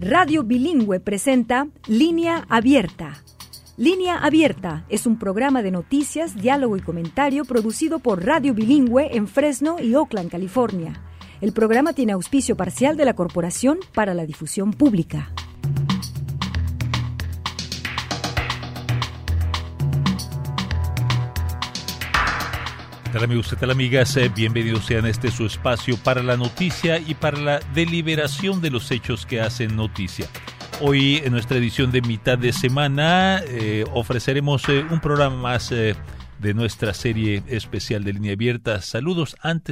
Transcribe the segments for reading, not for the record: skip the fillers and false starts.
Radio Bilingüe presenta Línea Abierta. Línea Abierta es un programa de noticias, diálogo y comentario producido por Radio Bilingüe en Fresno y Oakland, California. El programa tiene auspicio parcial de la Corporación para la Difusión Pública. ¿Qué tal amigos? ¿Qué tal amigas? Bienvenidos sean a su espacio para la noticia y para la deliberación de los hechos que hacen noticia. Hoy en nuestra edición de mitad de semana ofreceremos un programa más de nuestra serie especial de Línea Abierta. Saludos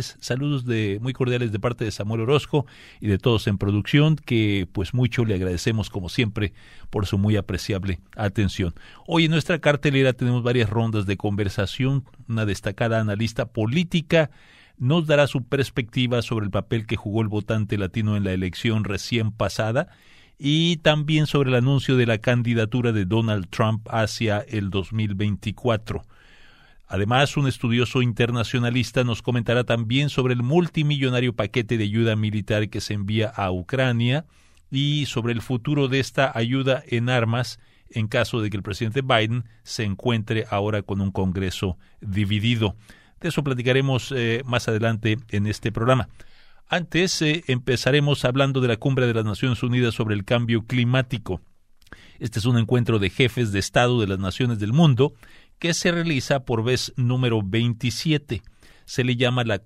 muy cordiales de parte de Samuel Orozco y de todos en producción, que pues mucho le agradecemos como siempre por su muy apreciable atención. Hoy en nuestra cartelera tenemos varias rondas de conversación. Una destacada analista política nos dará su perspectiva sobre el papel que jugó el votante latino en la elección recién pasada y también sobre el anuncio de la candidatura de Donald Trump hacia el 2024. Además, un estudioso internacionalista nos comentará también sobre el multimillonario paquete de ayuda militar que se envía a Ucrania y sobre el futuro de esta ayuda en armas en caso de que el presidente Biden se encuentre ahora con un Congreso dividido. De eso platicaremos más adelante en este programa. Antes, empezaremos hablando de la Cumbre de las Naciones Unidas sobre el Cambio Climático. Este es un encuentro de jefes de Estado de las naciones del mundo que se realiza por vez número 27. Se le llama la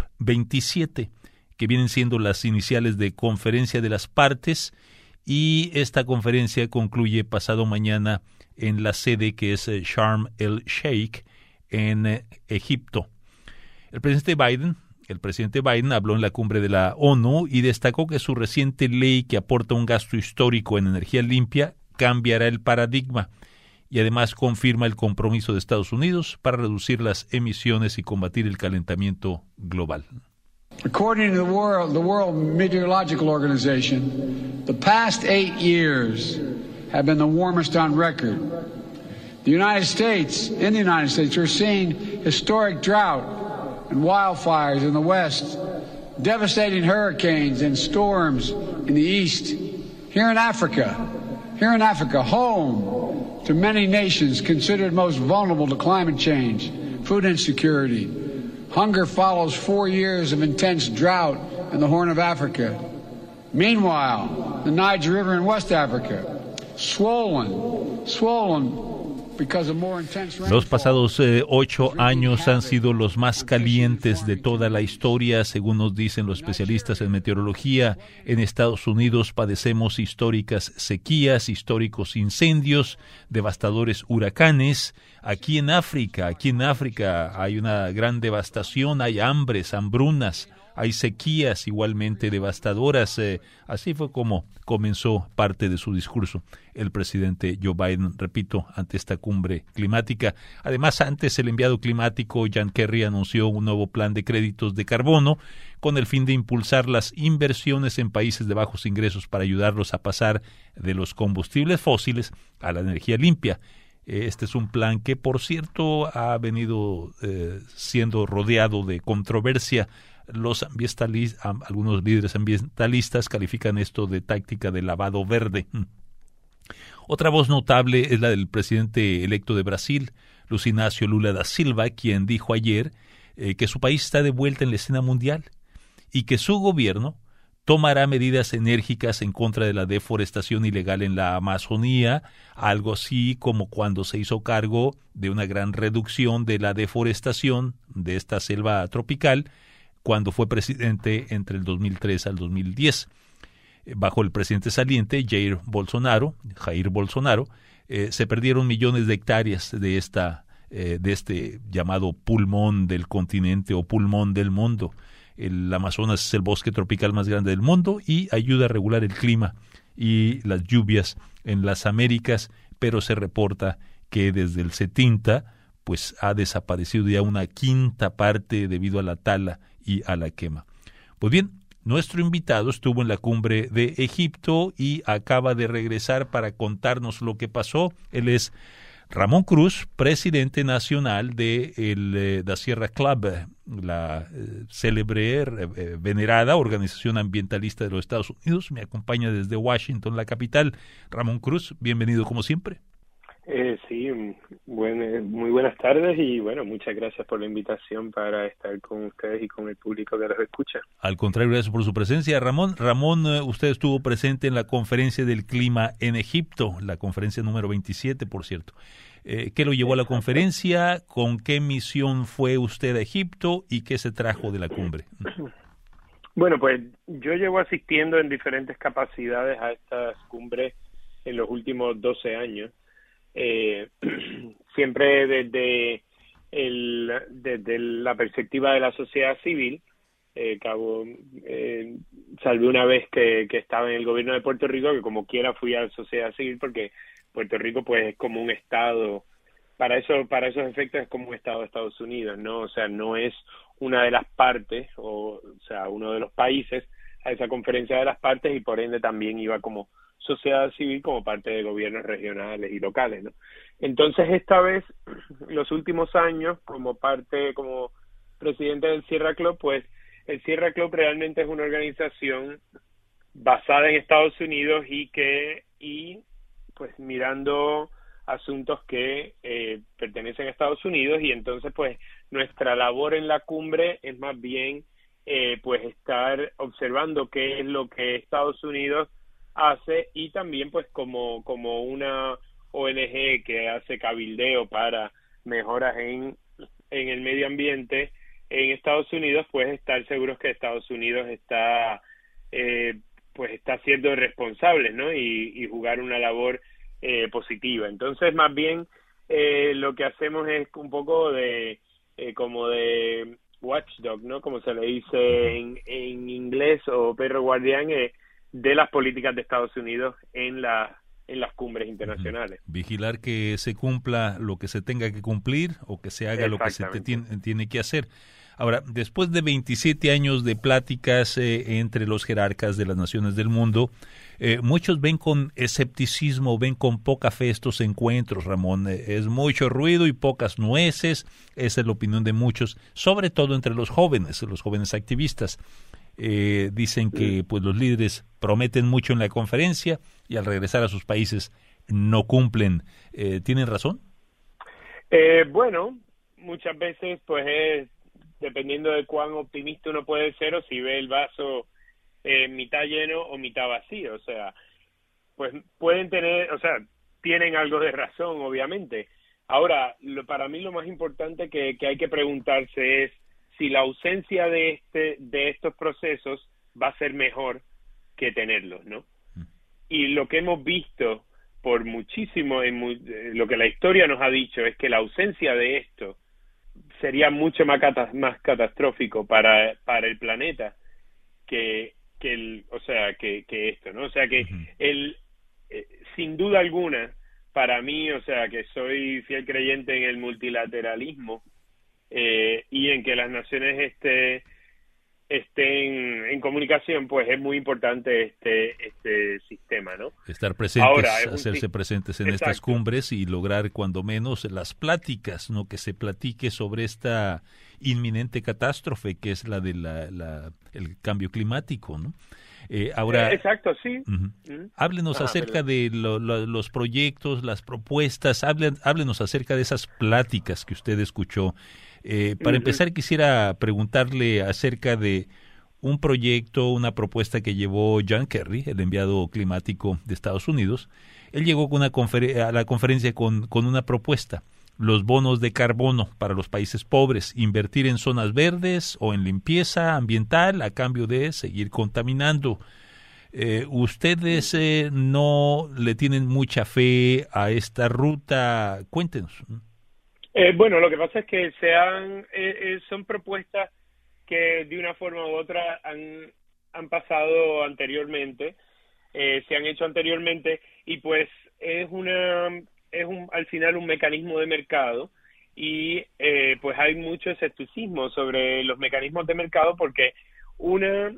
COP27, que vienen siendo las iniciales de Conferencia de las Partes, y esta conferencia concluye pasado mañana en la sede que es Sharm el Sheikh en Egipto. El presidente Biden habló en la cumbre de la ONU y destacó que su reciente ley que aporta un gasto histórico en energía limpia cambiará el paradigma y además confirma el compromiso de Estados Unidos para reducir las emisiones y combatir el calentamiento global. According to the World Meteorological Organization, the past 8 years have been the warmest on record. In the United States, we're seeing historic drought and wildfires in the west, devastating hurricanes and storms in the east. Here in Africa, home to many nations considered most vulnerable to climate change, food insecurity. Hunger follows 4 years of intense drought in the Horn of Africa. Meanwhile, the Niger River in West Africa, swollen because of more intense rainfall. Los pasados 8 años han sido los más calientes de toda la historia, según nos dicen los especialistas en meteorología. En Estados Unidos padecemos históricas sequías, históricos incendios, devastadores huracanes. Aquí en África hay una gran devastación, hay hambrunas, hay sequías igualmente devastadoras. Así fue como comenzó parte de su discurso el presidente Joe Biden, repito, ante esta cumbre climática. Además, antes el enviado climático John Kerry anunció un nuevo plan de créditos de carbono con el fin de impulsar las inversiones en países de bajos ingresos para ayudarlos a pasar de los combustibles fósiles a la energía limpia. Este es un plan que, por cierto, ha venido siendo rodeado de controversia. Algunos líderes ambientalistas califican esto de táctica de lavado verde. Otra voz notable es la del presidente electo de Brasil, Luiz Inácio Lula da Silva, quien dijo ayer que su país está de vuelta en la escena mundial y que su gobierno tomará medidas enérgicas en contra de la deforestación ilegal en la Amazonía, algo así como cuando se hizo cargo de una gran reducción de la deforestación de esta selva tropical cuando fue presidente entre el 2003 al 2010. Bajo el presidente saliente, Jair Bolsonaro, se perdieron millones de hectáreas de este llamado pulmón del continente o pulmón del mundo. El Amazonas es el bosque tropical más grande del mundo y ayuda a regular el clima y las lluvias en las Américas, pero se reporta que desde el 70 pues ha desaparecido ya una quinta parte debido a la tala y a la quema. Pues bien, nuestro invitado estuvo en la cumbre de Egipto y acaba de regresar para contarnos lo que pasó. Él es Ramón Cruz, presidente nacional de la Sierra Club, la célebre, venerada organización ambientalista de los Estados Unidos. Me acompaña desde Washington, la capital. Ramón Cruz, bienvenido como siempre. Sí, muy buenas tardes y bueno, muchas gracias por la invitación para estar con ustedes y con el público que los escucha. Al contrario, gracias por su presencia. Ramón, usted estuvo presente en la conferencia del clima en Egipto, la conferencia número 27, por cierto. ¿Qué lo llevó a la conferencia? ¿Con qué misión fue usted a Egipto? ¿Y qué se trajo de la cumbre? Bueno, pues yo llevo asistiendo en diferentes capacidades a estas cumbres en los últimos 12 años. Siempre desde la perspectiva de la sociedad civil. Salvé una vez que estaba en el gobierno de Puerto Rico, que como quiera fui a la sociedad civil porque Puerto Rico pues es como un estado, para esos efectos es como un estado de Estados Unidos, ¿no? O sea, no es una de las partes, o sea, uno de los países a esa conferencia de las partes, y por ende también iba como sociedad civil, como parte de gobiernos regionales y locales, ¿no? Entonces esta vez, los últimos años, como presidente del Sierra Club, pues el Sierra Club realmente es una organización basada en Estados Unidos y pues mirando asuntos que pertenecen a Estados Unidos, y entonces pues nuestra labor en la cumbre es más bien pues estar observando qué es lo que Estados Unidos hace, y también pues como una ONG que hace cabildeo para mejoras en el medio ambiente en Estados Unidos, pues estar seguros que Estados Unidos está siendo responsable, ¿no? Y jugar una labor positiva. Entonces, más bien lo que hacemos es un poco como de watchdog, ¿no? Como se le dice en inglés, o perro guardián de las políticas de Estados Unidos en las cumbres internacionales. Vigilar que se cumpla lo que se tenga que cumplir, o que se haga lo que se tiene que hacer. Ahora, después de 27 años de pláticas entre los jerarcas de las naciones del mundo, muchos ven con escepticismo, ven con poca fe estos encuentros, Ramón. Es mucho ruido y pocas nueces, esa es la opinión de muchos, sobre todo entre los jóvenes activistas. Dicen que pues los líderes prometen mucho en la conferencia y al regresar a sus países no cumplen. ¿Tienen razón? Bueno, muchas veces pues dependiendo de cuán optimista uno puede ser, o si ve el vaso mitad lleno o mitad vacío. O sea, pues tienen algo de razón, obviamente. Ahora, para mí lo más importante que hay que preguntarse es si la ausencia de estos procesos va a ser mejor que tenerlos, ¿no? Y lo que hemos visto por muchísimo, lo que la historia nos ha dicho es que la ausencia de esto sería mucho más catastrófico para el planeta que esto, ¿no? O sea que sin duda alguna, para mí, o sea, que soy fiel creyente en el multilateralismo, y en que las naciones estén en comunicación, pues es muy importante este sistema, ¿no? Estar presentes, hacerse presentes en estas cumbres y lograr cuando menos las pláticas, ¿no? Que se platique sobre esta inminente catástrofe que es la de el cambio climático, ¿no? Ahora, exacto, sí. Háblenos acerca de los proyectos, las propuestas, háblenos acerca de esas pláticas que usted escuchó. Para empezar, quisiera preguntarle acerca de un proyecto, una propuesta que llevó John Kerry, el enviado climático de Estados Unidos. Él llegó a la conferencia con una propuesta: los bonos de carbono para los países pobres, invertir en zonas verdes o en limpieza ambiental a cambio de seguir contaminando. Ustedes no le tienen mucha fe a esta ruta. Cuéntenos. Bueno, lo que pasa es que son propuestas que de una forma u otra han pasado anteriormente, se han hecho anteriormente, y pues es al final un mecanismo de mercado, y pues hay mucho escepticismo sobre los mecanismos de mercado, porque una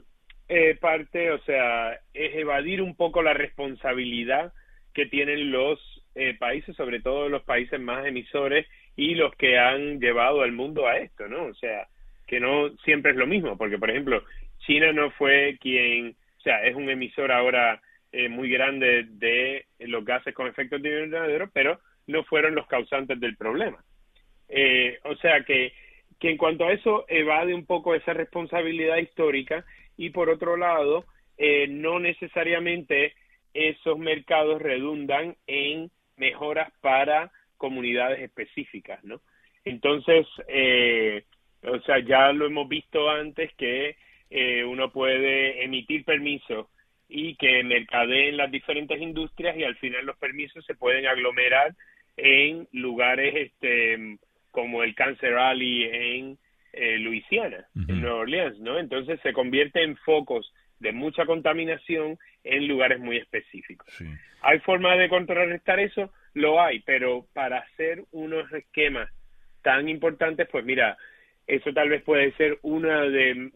parte, o sea, es evadir un poco la responsabilidad que tienen los países, sobre todo los países más emisores y los que han llevado al mundo a esto, ¿no? O sea, que no siempre es lo mismo, porque, por ejemplo, China no fue quien, o sea, es un emisor ahora muy grande de los gases con efecto de invernadero, pero no fueron los causantes del problema. O sea que en cuanto a eso evade un poco esa responsabilidad histórica y por otro lado no necesariamente esos mercados redundan en mejoras para comunidades específicas, ¿no? Entonces, o sea, ya lo hemos visto antes que uno puede emitir permisos y que mercadeen las diferentes industrias y al final los permisos se pueden aglomerar en lugares como el Cancer Alley en Luisiana, en Nueva Orleans, ¿no? Entonces se convierte en focos de mucha contaminación en lugares muy específicos. Sí. ¿Hay forma de contrarrestar eso? Lo hay, pero para hacer unos esquemas tan importantes, pues mira, eso tal vez puede ser una de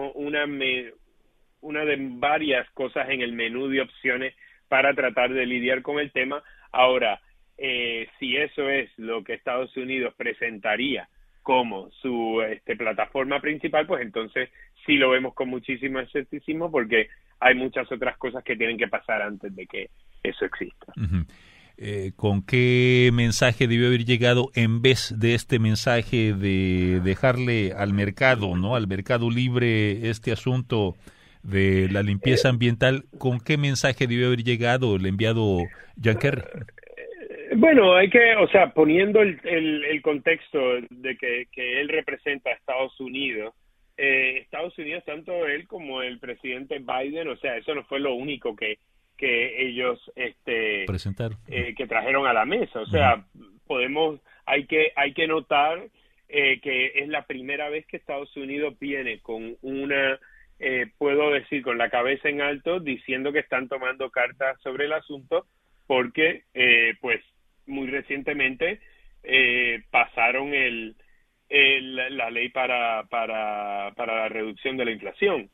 varias cosas en el menú de opciones para tratar de lidiar con el tema. Ahora, si eso es lo que Estados Unidos presentaría como su plataforma principal, pues entonces sí lo vemos con muchísimo escepticismo porque hay muchas otras cosas que tienen que pasar antes de que eso exista. ¿Con qué mensaje debió haber llegado en vez de este mensaje de dejarle al mercado, ¿no? Al mercado libre este asunto de la limpieza ambiental? ¿Con qué mensaje debió haber llegado el enviado John Kerry? Bueno, hay que, o sea, poniendo el contexto de que él representa a Estados Unidos, tanto él como el presidente Biden, o sea, eso no fue lo único que ellos presentaron, que trajeron a la mesa. O sea, hay que notar que es la primera vez que Estados Unidos viene con puedo decir, con la cabeza en alto, diciendo que están tomando cartas sobre el asunto, porque pues muy recientemente pasaron la ley para la reducción de la inflación,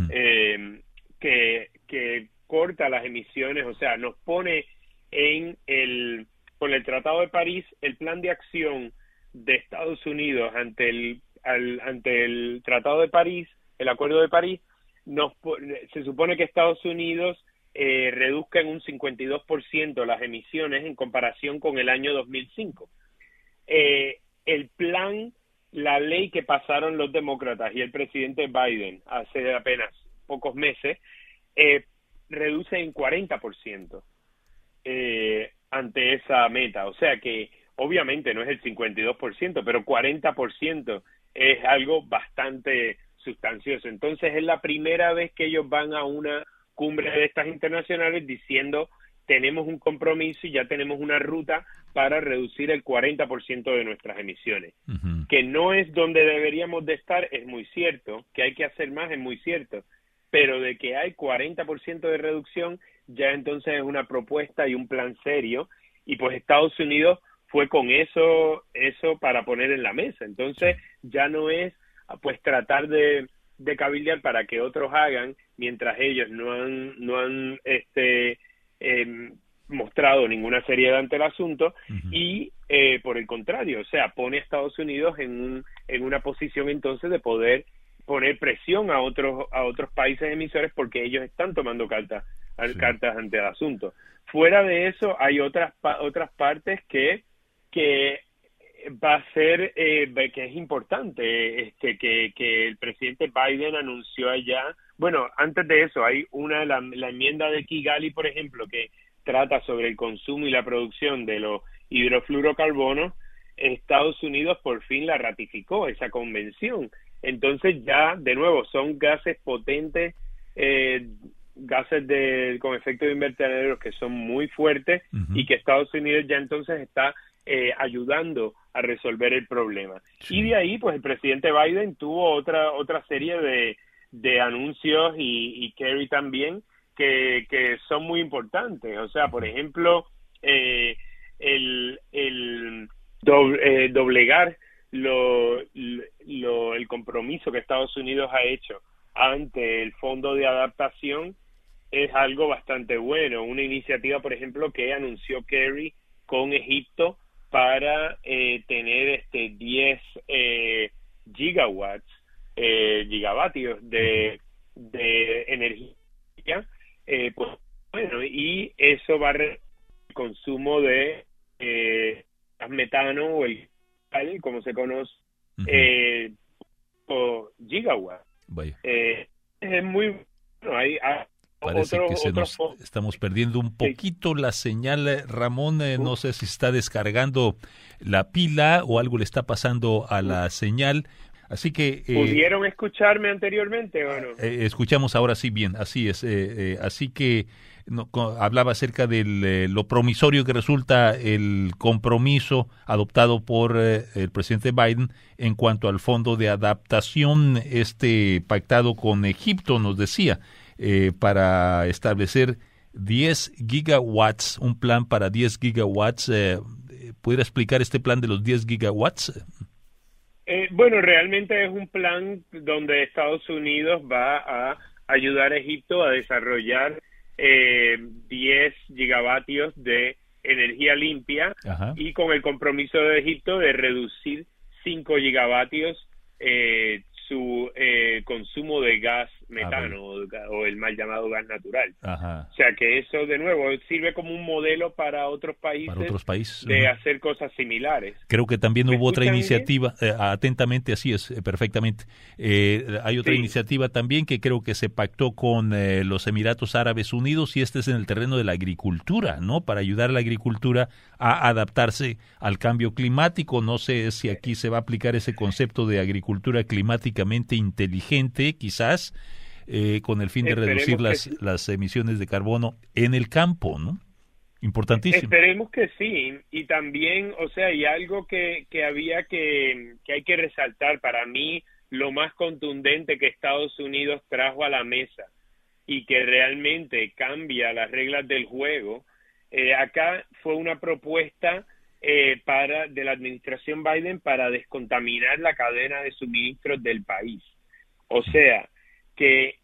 que corta las emisiones, o sea, nos pone con el Tratado de París, el plan de acción de Estados Unidos ante el Tratado de París, el Acuerdo de París, se supone que Estados Unidos reduzca en un 52% las emisiones en comparación con el año 2005. El plan, la ley que pasaron los demócratas y el presidente Biden hace apenas pocos meses, reduce en 40% ante esa meta. O sea que obviamente no es el 52%, pero 40% es algo bastante sustancioso. Entonces es la primera vez que ellos van a una cumbre de estas internacionales diciendo tenemos un compromiso y ya tenemos una ruta para reducir el 40% de nuestras emisiones. Que no es donde deberíamos de estar, es muy cierto. Que hay que hacer más, es muy cierto. Pero de que hay 40% de reducción, ya entonces es una propuesta y un plan serio. Y pues Estados Unidos fue con eso para poner en la mesa. Entonces ya no es pues tratar de cabildear para que otros hagan mientras ellos no han mostrado ninguna seriedad ante el asunto y por el contrario, o sea, pone a Estados Unidos en una posición entonces de poder poner presión a otros países emisores porque ellos están tomando cartas ante el asunto. Fuera de eso hay otras partes que va a ser que es importante que el presidente Biden anunció allá. Bueno, antes de eso hay la enmienda de Kigali, por ejemplo, que trata sobre el consumo y la producción de los hidrofluorocarbonos. Estados Unidos por fin la ratificó, esa convención. Entonces ya, de nuevo, son gases potentes, gases con efecto de invernadero que son muy fuertes y que Estados Unidos ya entonces está ayudando a resolver el problema. Sí. Y de ahí, pues el presidente Biden tuvo otra serie de anuncios y Kerry también que son muy importantes. O sea, por ejemplo, el doblegar el compromiso que Estados Unidos ha hecho ante el Fondo de Adaptación es algo bastante bueno. Una iniciativa, por ejemplo, que anunció Kerry con Egipto para tener 10 gigavatios de energía, pues bueno, y eso va a reducir el consumo de gas metano o el como se conoce, o gigawatts. Es muy bueno. Parece que estamos perdiendo un poquito la señal, Ramón. No sé si está descargando la pila o algo le está pasando a la señal. Así que ¿pudieron escucharme anteriormente o no? Escuchamos ahora sí bien, así es. Así que hablaba acerca de lo promisorio que resulta el compromiso adoptado por el presidente Biden en cuanto al fondo de adaptación, pactado con Egipto, nos decía, para establecer 10 gigawatts, un plan para 10 gigawatts. ¿Pudiera explicar este plan de los 10 gigawatts? Bueno, realmente es un plan donde Estados Unidos va a ayudar a Egipto a desarrollar 10 gigavatios de energía limpia. Ajá. Y con el compromiso de Egipto de reducir 5 gigavatios su consumo de gas metano o el mal llamado gas natural. Ajá. O sea que eso de nuevo sirve como un modelo para otros países, de hacer cosas similares. Creo que también hubo otra iniciativa, atentamente, así es, perfectamente. Hay otra iniciativa también que creo que se pactó con los Emiratos Árabes Unidos, y es en el terreno de la agricultura, ¿no? Para ayudar a la agricultura a adaptarse al cambio climático. No sé si aquí se va a aplicar ese concepto de agricultura climáticamente inteligente, quizás, con el fin de reducir las emisiones de carbono en el campo, ¿no? Importantísimo. Esperemos que sí. Y también, o sea, hay algo que hay que resaltar. Para mí, lo más contundente que Estados Unidos trajo a la mesa y que realmente cambia las reglas del juego, acá fue una propuesta de la administración Biden para descontaminar la cadena de suministros del país. O sea, que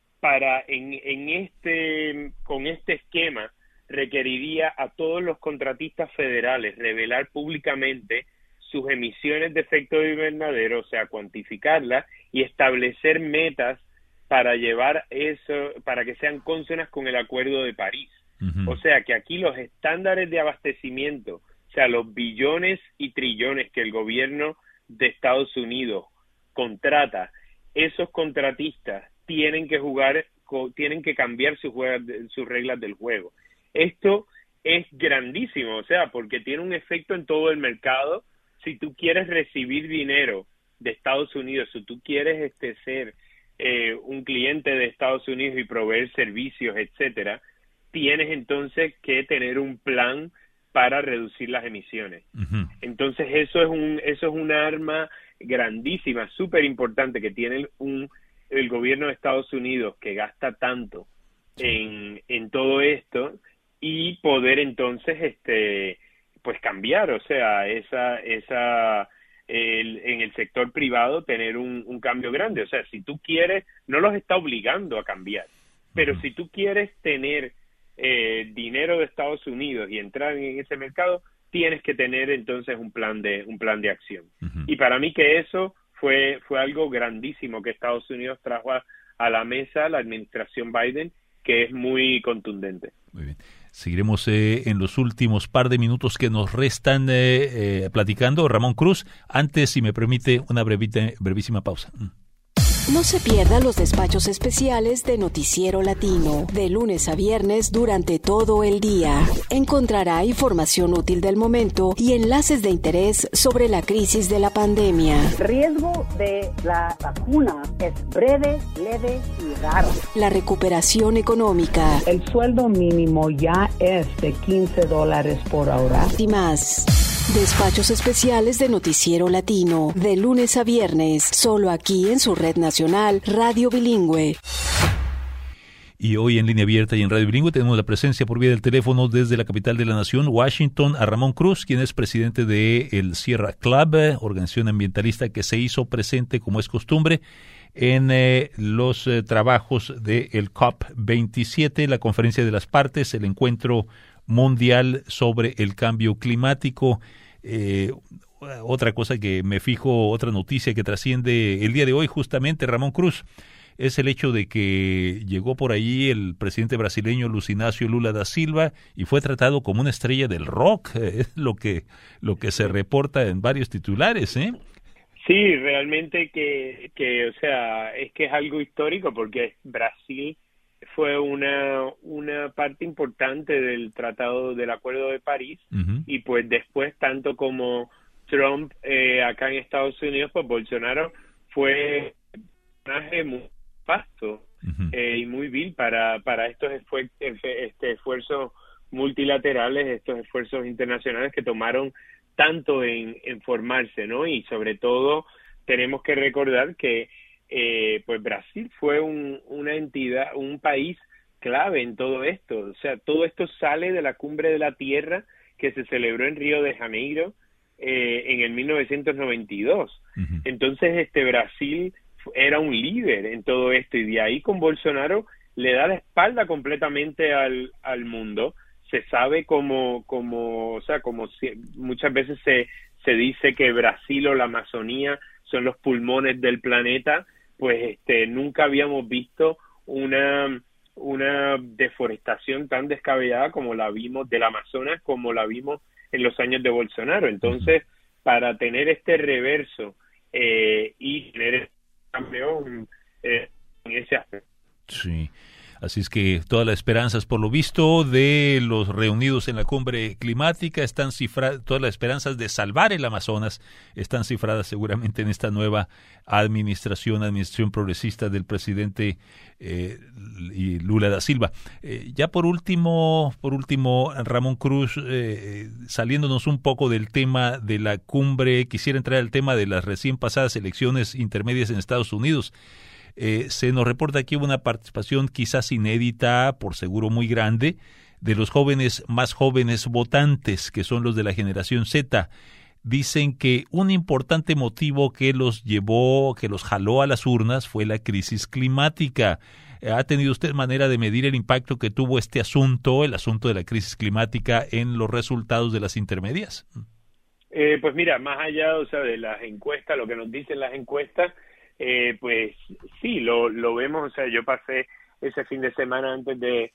con este esquema requeriría a todos los contratistas federales revelar públicamente sus emisiones de efecto de invernadero, o sea, cuantificarlas y establecer metas para llevar eso, para que sean cónsonas con el Acuerdo de París. Uh-huh. O sea, que aquí los estándares de abastecimiento, o sea, los billones y trillones que el gobierno de Estados Unidos contrata, esos contratistas tienen que cambiar sus reglas del juego. Esto es grandísimo, o sea, porque tiene un efecto en todo el mercado. Si tú quieres recibir dinero de Estados Unidos, si tú quieres ser un cliente de Estados Unidos y proveer servicios, etcétera, tienes entonces que tener un plan para reducir las emisiones. Uh-huh. Entonces eso es un arma grandísima, súper importante que tiene el gobierno de Estados Unidos, que gasta tanto en todo esto, y poder entonces pues cambiar, o sea, en el sector privado tener un cambio grande. O sea, si tú quieres, no los está obligando a cambiar, pero uh-huh, si tú quieres tener dinero de Estados Unidos y entrar en ese mercado, tienes que tener entonces un plan de acción. Uh-huh. Y para mí que eso fue algo grandísimo que Estados Unidos trajo a la mesa, la administración Biden, que es muy contundente. Muy bien. Seguiremos en los últimos par de minutos que nos restan platicando. Ramón Cruz, antes, si me permite, una brevísima pausa. No se pierda los despachos especiales de Noticiero Latino, de lunes a viernes durante todo el día. Encontrará información útil del momento y enlaces de interés sobre la crisis de la pandemia. El riesgo de la vacuna es breve, leve y raro. La recuperación económica. El sueldo mínimo ya es de $15 por hora. Y más. Despachos especiales de Noticiero Latino, de lunes a viernes, solo aquí en su red nacional, Radio Bilingüe. Y hoy en Línea Abierta y en Radio Bilingüe tenemos la presencia por vía del teléfono desde la capital de la nación, Washington, a Ramón Cruz, quien es presidente de el Sierra Club, organización ambientalista que se hizo presente, como es costumbre, en los trabajos del COP27, la conferencia de las partes, el encuentro mundial sobre el cambio climático. Otra cosa que me fijo, otra noticia que trasciende el día de hoy justamente, Ramón Cruz, es el hecho de que llegó por ahí el presidente brasileño Luiz Inácio Lula da Silva y fue tratado como una estrella del rock, es lo que se reporta en varios titulares, ¿eh? Sí, realmente que o sea, es que es algo histórico porque Brasil fue una parte importante del Tratado del Acuerdo de París. Uh-huh. Y pues después, tanto como Trump acá en Estados Unidos, pues Bolsonaro fue un personaje muy vasto. Uh-huh. Y muy vil para estos esfuerzos multilaterales, estos esfuerzos internacionales que tomaron tanto en formarse, ¿no? Y sobre todo tenemos que recordar que pues Brasil fue una entidad, un país clave en todo esto. O sea, todo esto sale de la Cumbre de la Tierra que se celebró en Río de Janeiro en el 1992. Uh-huh. Entonces, Brasil era un líder en todo esto y de ahí con Bolsonaro le da la espalda completamente al mundo. Se sabe como muchas veces se dice que Brasil o la Amazonía son los pulmones del planeta, pues nunca habíamos visto una deforestación tan descabellada como la vimos del Amazonas, como la vimos en los años de Bolsonaro. Entonces, para tener este reverso y tener campeón en ese aspecto. Sí, así es que todas las esperanzas, por lo visto, de los reunidos en la cumbre climática están cifradas, todas las esperanzas de salvar el Amazonas están cifradas seguramente en esta nueva administración progresista del presidente Lula da Silva. Ya por último, Ramón Cruz, saliéndonos un poco del tema de la cumbre, quisiera entrar al tema de las recién pasadas elecciones intermedias en Estados Unidos. Se nos reporta aquí una participación quizás inédita, por seguro muy grande, de los más jóvenes votantes, que son los de la generación Z. Dicen que un importante motivo que los jaló a las urnas fue la crisis climática. ¿Ha tenido usted manera de medir el impacto que tuvo el asunto de la crisis climática en los resultados de las intermedias? Pues mira, más allá, de las encuestas, lo que nos dicen las encuestas, pues sí, lo vemos. Yo pasé ese fin de semana antes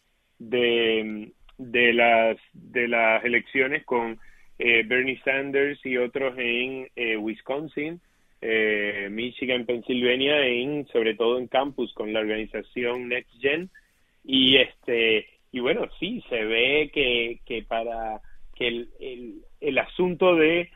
de las elecciones con Bernie Sanders y otros en Wisconsin, Michigan, Pennsylvania, sobre todo en campus con la organización NextGen, y bueno, sí, se ve que para que el asunto de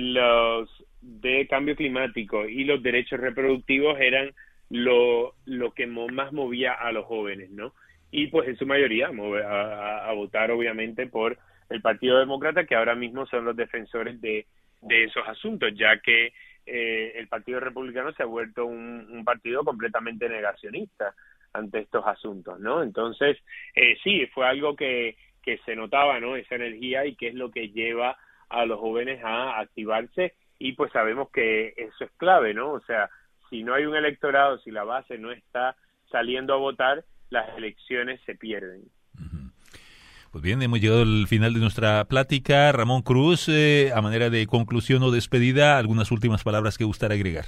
cambio climático y los derechos reproductivos eran lo que más movía a los jóvenes, ¿no? Y pues en su mayoría a votar obviamente por el Partido Demócrata, que ahora mismo son los defensores de esos asuntos, ya que el Partido Republicano se ha vuelto un partido completamente negacionista ante estos asuntos, ¿no? Entonces, sí, fue algo que se notaba, ¿no? Esa energía, y que es lo que lleva a los jóvenes a activarse. Y pues sabemos que eso es clave, ¿no? O sea, si no hay un electorado, si la base no está saliendo a votar, las elecciones se pierden. Pues bien, hemos llegado al final de nuestra plática. Ramón Cruz, a manera de conclusión o despedida, algunas últimas palabras que gustara agregar.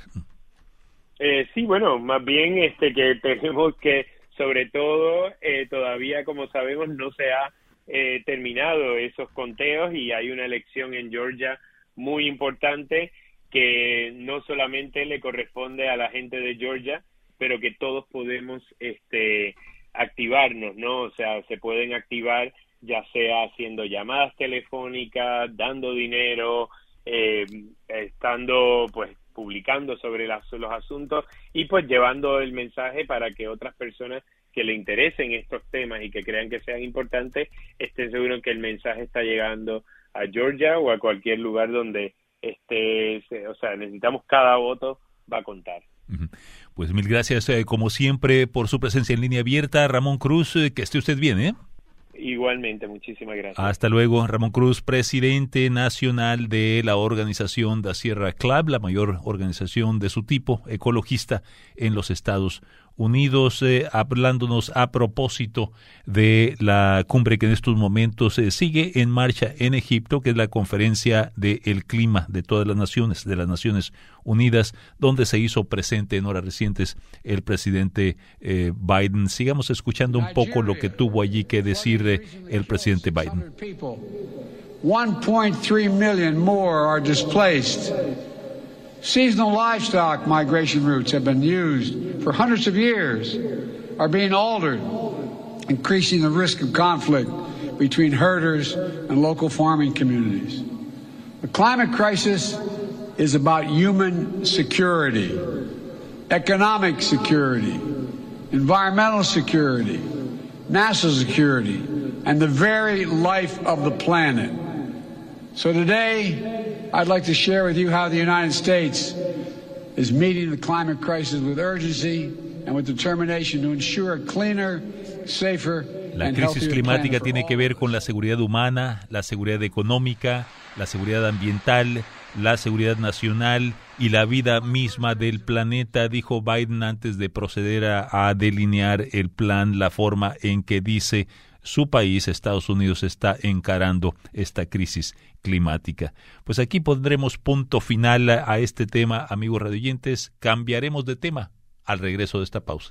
Sí, bueno, más bien que tenemos que, sobre todo, todavía, como sabemos, no se ha terminado esos conteos y hay una elección en Georgia muy importante que no solamente le corresponde a la gente de Georgia, pero que todos podemos activarnos, ¿no? O sea, se pueden activar ya sea haciendo llamadas telefónicas, dando dinero, estando pues publicando sobre los asuntos y pues llevando el mensaje para que otras personas que le interesen estos temas y que crean que sean importantes estén seguros que el mensaje está llegando a Georgia o a cualquier lugar donde necesitamos cada voto, va a contar. Pues mil gracias, como siempre, por su presencia en Línea Abierta. Ramón Cruz, que esté usted bien, ¿eh? Igualmente, muchísimas gracias. Hasta luego. Ramón Cruz, presidente nacional de la organización Da Sierra Club, la mayor organización de su tipo ecologista en los Estados Unidos, hablándonos a propósito de la cumbre que en estos momentos sigue en marcha en Egipto, que es la conferencia del clima de todas las naciones, de las Naciones Unidas, donde se hizo presente en horas recientes el presidente Biden. Sigamos escuchando un poco lo que tuvo allí que decir el presidente Biden. 1.3 million more are displaced. Seasonal livestock migration routes have been used for hundreds of years, are being altered, increasing the risk of conflict between herders and local farming communities. The climate crisis is about human security, economic security, environmental security, national security, and the very life of the planet. So today, I'd like to share with you how the United States is meeting the climate crisis with urgency and with determination to ensure a cleaner, safer, La crisis climática tiene que ver con la seguridad humana, la seguridad económica, la seguridad ambiental, la seguridad nacional y la vida misma del planeta, dijo Biden antes de proceder a delinear el plan, la forma en que dice su país, Estados Unidos, está encarando esta crisis climática. Pues aquí pondremos punto final a este tema, amigos radioyentes. Cambiaremos de tema al regreso de esta pausa.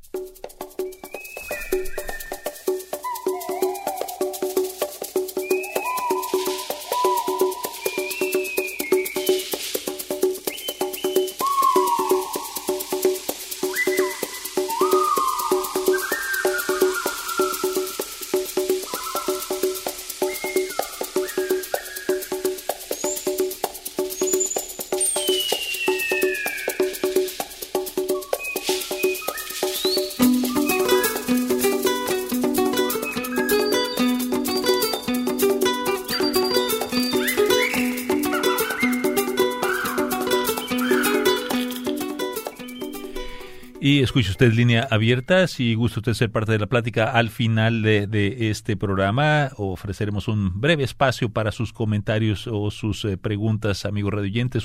Y escuche usted Línea Abierta. Si gusta usted ser parte de la plática al final de este programa, ofreceremos un breve espacio para sus comentarios o sus preguntas, amigos radioyentes.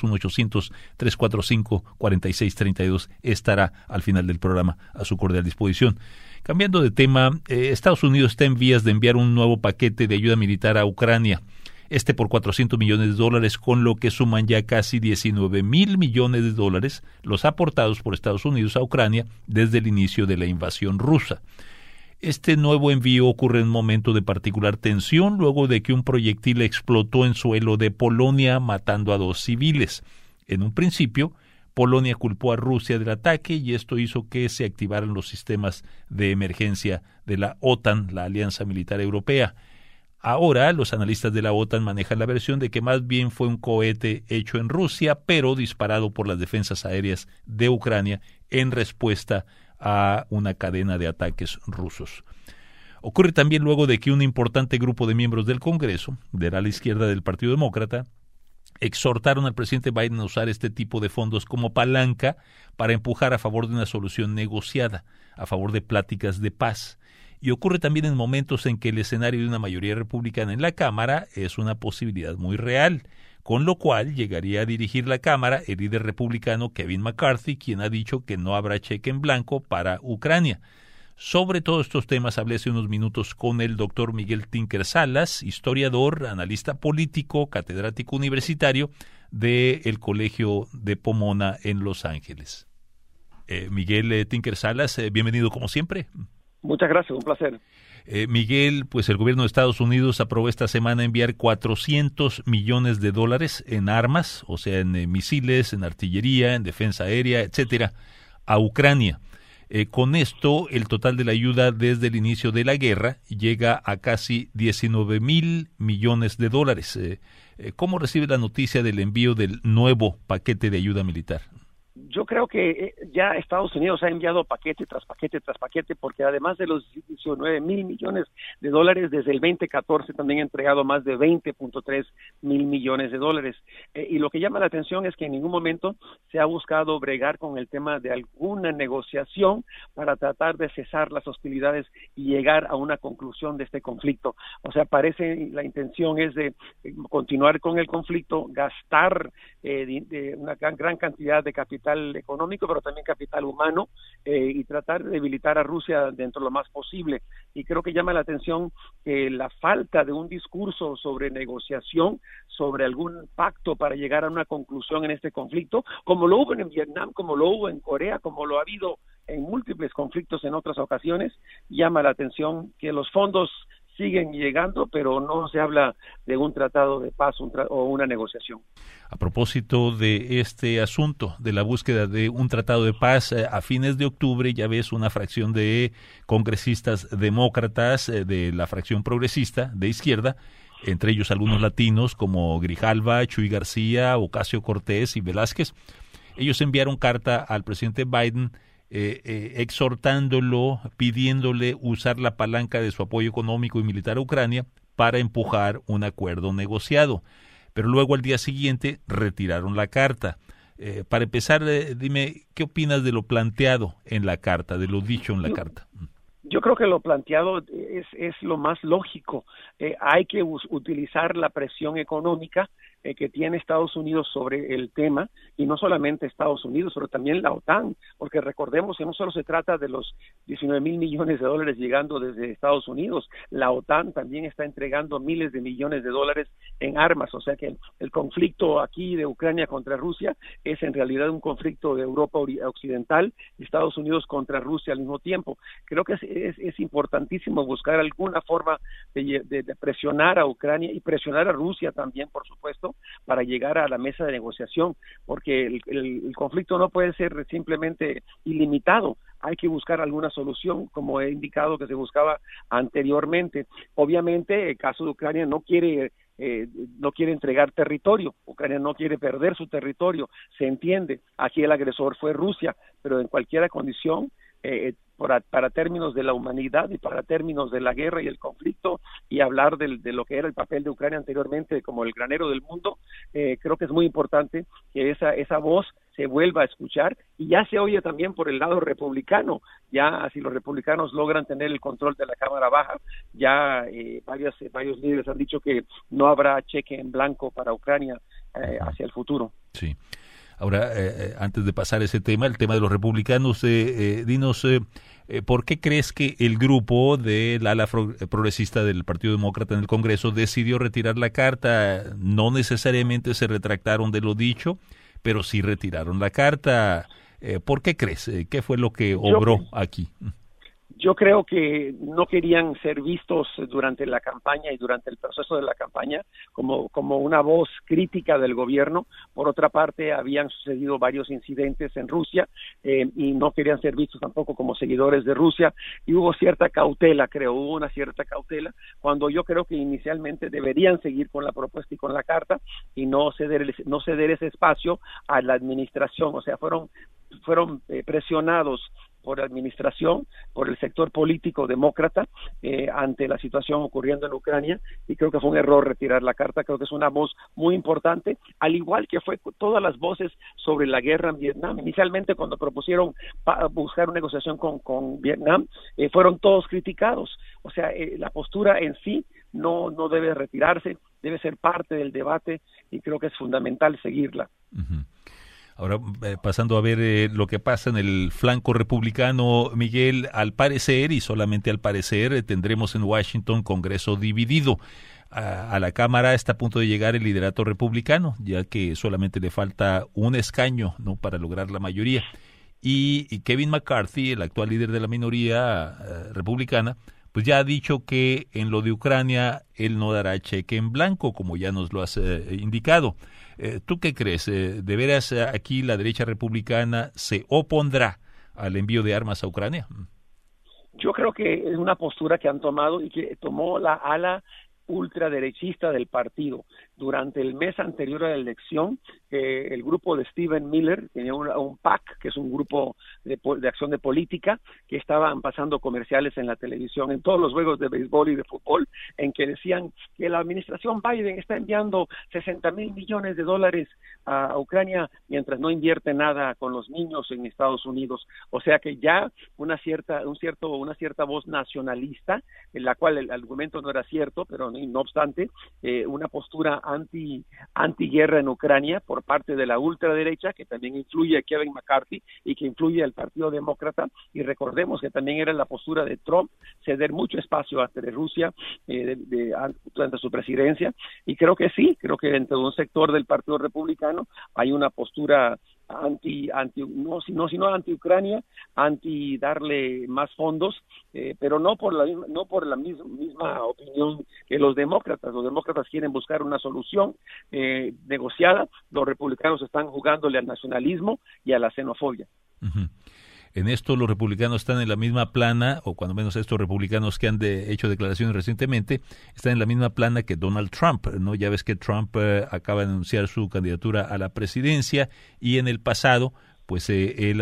1-800-345-4632 estará al final del programa a su cordial disposición. Cambiando de tema, Estados Unidos está en vías de enviar un nuevo paquete de ayuda militar a Ucrania. Por $400 millones, con lo que suman ya casi $19,000 millones los aportados por Estados Unidos a Ucrania desde el inicio de la invasión rusa. Este nuevo envío ocurre en un momento de particular tensión luego de que un proyectil explotó en suelo de Polonia, matando a 2 civiles. En un principio, Polonia culpó a Rusia del ataque y esto hizo que se activaran los sistemas de emergencia de la OTAN, la Alianza Militar Europea. Ahora, los analistas de la OTAN manejan la versión de que más bien fue un cohete hecho en Rusia, pero disparado por las defensas aéreas de Ucrania en respuesta a una cadena de ataques rusos. Ocurre también luego de que un importante grupo de miembros del Congreso, del ala izquierda del Partido Demócrata, exhortaron al presidente Biden a usar este tipo de fondos como palanca para empujar a favor de una solución negociada, a favor de pláticas de paz. Y ocurre también en momentos en que el escenario de una mayoría republicana en la Cámara es una posibilidad muy real, con lo cual llegaría a dirigir la Cámara el líder republicano Kevin McCarthy, quien ha dicho que no habrá cheque en blanco para Ucrania. Sobre todos estos temas hablé hace unos minutos con el doctor Miguel Tinker Salas, historiador, analista político, catedrático universitario del Colegio de Pomona en Los Ángeles. Miguel Tinker Salas, bienvenido como siempre. Muchas gracias, un placer. Miguel, pues el gobierno de Estados Unidos aprobó esta semana enviar $400 millones en armas, o sea, en misiles, en artillería, en defensa aérea, etcétera, a Ucrania. Con esto, el total de la ayuda desde el inicio de la guerra llega a casi $19,000 millones. ¿Cómo recibe la noticia del envío del nuevo paquete de ayuda militar? Yo creo que ya Estados Unidos ha enviado paquete tras paquete tras paquete, porque además de los $19,000 millones desde el 2014 también ha entregado más de $20.3 mil millones. Y lo que llama la atención es que en ningún momento se ha buscado bregar con el tema de alguna negociación para tratar de cesar las hostilidades y llegar a una conclusión de este conflicto. O sea, parece la intención es de continuar con el conflicto, gastar una gran cantidad de capital capital económico, pero también capital humano, y tratar de debilitar a Rusia dentro de lo más posible. Y creo que llama la atención que la falta de un discurso sobre negociación, sobre algún pacto para llegar a una conclusión en este conflicto, como lo hubo en Vietnam, como lo hubo en Corea, como lo ha habido en múltiples conflictos en otras ocasiones, llama la atención que los fondos siguen llegando, pero no se habla de un tratado de paz o una negociación. A propósito de este asunto, de la búsqueda de un tratado de paz, a fines de octubre ya ves una fracción de congresistas demócratas de la fracción progresista de izquierda, entre ellos algunos latinos como Grijalva, Chuy García, Ocasio-Cortez y Velázquez. Ellos enviaron carta al presidente Biden exhortándolo, pidiéndole usar la palanca de su apoyo económico y militar a Ucrania para empujar un acuerdo negociado. Pero luego al día siguiente retiraron la carta. Para empezar, dime, ¿qué opinas de lo planteado en la carta, de lo dicho en la carta? Yo creo que lo planteado es lo más lógico. Hay que utilizar la presión económica que tiene Estados Unidos sobre el tema, y no solamente Estados Unidos, pero también la OTAN, porque recordemos que no solo se trata de los 19,000 millones de dólares llegando desde Estados Unidos, la OTAN también está entregando miles de millones de dólares en armas, o sea que el conflicto aquí de Ucrania contra Rusia es en realidad un conflicto de Europa Occidental y Estados Unidos contra Rusia al mismo tiempo. Creo que es importantísimo buscar alguna forma de presionar a Ucrania y presionar a Rusia también, por supuesto, para llegar a la mesa de negociación, porque el conflicto no puede ser simplemente ilimitado. Hay que buscar alguna solución, como he indicado que se buscaba anteriormente. Obviamente, el caso de Ucrania no quiere entregar territorio. Ucrania no quiere perder su territorio, se entiende. Aquí el agresor fue Rusia, pero en cualquier condición, para términos de la humanidad y para términos de la guerra y el conflicto, y hablar de lo que era el papel de Ucrania anteriormente como el granero del mundo, creo que es muy importante que esa voz se vuelva a escuchar, y ya se oye también por el lado republicano. Ya si los republicanos logran tener el control de la Cámara Baja, ya varios líderes han dicho que no habrá cheque en blanco para Ucrania hacia el futuro. Sí. Ahora, antes de pasar ese tema, el tema de los republicanos, dinos, ¿por qué crees que el grupo del ala progresista del Partido Demócrata en el Congreso decidió retirar la carta? No necesariamente se retractaron de lo dicho, pero sí retiraron la carta. ¿Por qué crees? ¿Qué fue lo que obró aquí? Yo creo que no querían ser vistos durante la campaña y durante el proceso de la campaña como una voz crítica del gobierno. Por otra parte, habían sucedido varios incidentes en Rusia y no querían ser vistos tampoco como seguidores de Rusia, y hubo cierta cautela, hubo una cierta cautela, cuando yo creo que inicialmente deberían seguir con la propuesta y con la carta y no ceder ese espacio a la administración. O sea, fueron presionados por la administración, por el sector político demócrata, ante la situación ocurriendo en Ucrania, y creo que fue un error retirar la carta. Creo que es una voz muy importante, al igual que fue todas las voces sobre la guerra en Vietnam. Inicialmente, cuando propusieron buscar una negociación con Vietnam, fueron todos criticados. O sea, la postura en sí no debe retirarse, debe ser parte del debate, y creo que es fundamental seguirla. Uh-huh. Ahora, pasando a ver lo que pasa en el flanco republicano, Miguel, al parecer, y solamente al parecer, tendremos en Washington Congreso dividido. A la Cámara está a punto de llegar el liderato republicano, ya que solamente le falta un escaño, ¿no?, para lograr la mayoría. Y Kevin McCarthy, el actual líder de la minoría republicana, pues ya ha dicho que en lo de Ucrania él no dará cheque en blanco, como ya nos lo has indicado. ¿Tú qué crees? ¿De veras aquí la derecha republicana se opondrá al envío de armas a Ucrania? Yo creo que es una postura que han tomado y que tomó la ala ultraderechista del partido. Durante el mes anterior a la elección, el grupo de Stephen Miller tenía un PAC, que es un grupo de acción de política, que estaban pasando comerciales en la televisión, en todos los juegos de béisbol y de fútbol, en que decían que la administración Biden está enviando 60,000 millones de dólares a Ucrania mientras no invierte nada con los niños en Estados Unidos. O sea que ya una cierta voz nacionalista, en la cual el argumento no era cierto, pero no obstante, una postura antiguerra en Ucrania por parte de la ultraderecha, que también influye a Kevin McCarthy y que influye al Partido Demócrata, y recordemos que también era la postura de Trump ceder mucho espacio ante Rusia durante su presidencia, y creo que dentro de un sector del Partido Republicano hay una postura no anti-Ucrania, anti darle más fondos, pero no por la misma opinión que los demócratas. Los demócratas quieren buscar una solución negociada, los republicanos están jugándole al nacionalismo y a la xenofobia. Uh-huh. En esto los republicanos están en la misma plana, o cuando menos estos republicanos que han hecho declaraciones recientemente, están en la misma plana que Donald Trump, ¿no? Ya ves que Trump acaba de anunciar su candidatura a la presidencia, y en el pasado, pues él